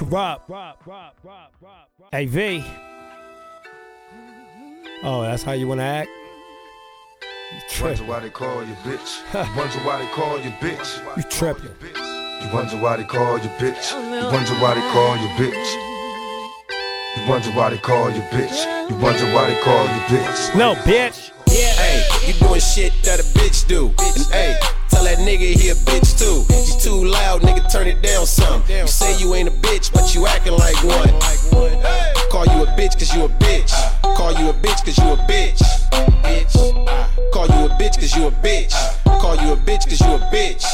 Corrupt. Hey, V. Oh, that's how you want to act? You wonder why they call you bitch. You wonder why they call you bitch. You tripping. You wonder why they call you bitch. You wonder why they call you bitch. You wonder why they call you bitch. You wonder why they call you bitch. No, bitch. Hey, you doing shit that a bitch do. And hey, tell that nigga he a bitch too. You too loud, nigga, turn it down some. You say you ain't a bitch, but you acting like one. Call you a bitch cause you a bitch. Call you a bitch cause you a bitch. Call you a bitch cause you a bitch. Call you a bitch cause you a bitch.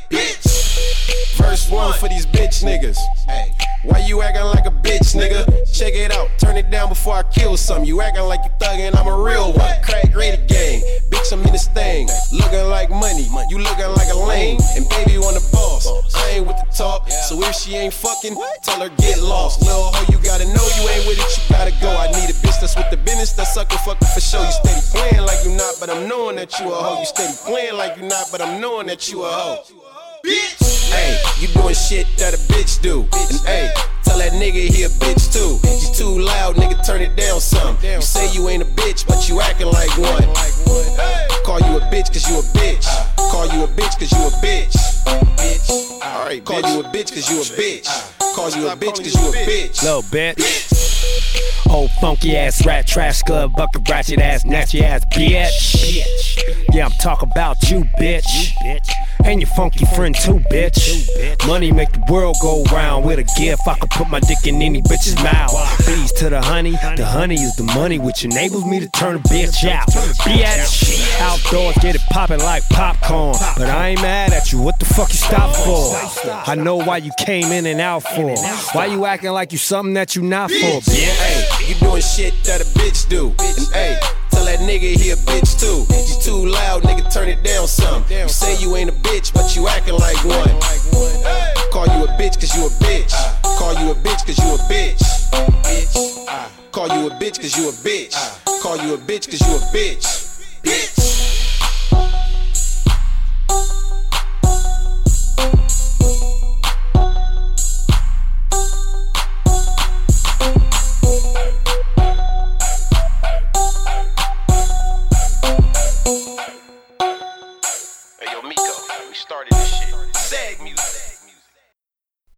Bitch. Verse 1 for these bitch niggas. Why you acting like a bitch, nigga? Check it out, turn it down before I kill some. You acting like you thuggin', I'm a real one. Crack rated gang, bitch, I'm in this thing. Looking like money, you looking like a lame. And baby on the boss, I ain't with the talk. So if she ain't fucking, tell her get lost. Lil' hoe, you gotta know you ain't with it, you gotta go. I need a bitch that's with the business, that sucker fucking for show. You steady playing like you not, but I'm knowing that you a hoe. You steady playing like you not, but I'm knowing that you a hoe. Bitch! Hey, you doing shit that a bitch do. And hey, tell that nigga he a bitch too. You too loud, nigga, turn it down some. You say you ain't a bitch, but you acting like one. Call you a bitch cause you a bitch. Call you a bitch cause you a bitch. Alright, call you a bitch cause you a bitch. Call you a bitch cause you a bitch. Little bitch. Old funky ass rat, trash scud, bucket ratchet ass, nasty ass bitch. Yeah, I'm talking about you, bitch. And your funky friend too, bitch. Money make the world go round. With a gift, I can put my dick in any bitch's mouth. Bees to the honey is the money, which enables me to turn a bitch out. Bitch, outdoors get it poppin' like popcorn. But I ain't mad at you, what the fuck you stop for? I know why you came in and out for. Why you acting like you something that you not for, bitch? Hey, you doing shit that a bitch do. And hey, tell that nigga he a bitch too. You too loud, nigga, turn it down some. You say you ain't a bitch, but you acting like one. Call you a bitch cause you a bitch. Call you a bitch cause you a bitch. Call you a bitch cause you a bitch. Call you a bitch cause you a bitch.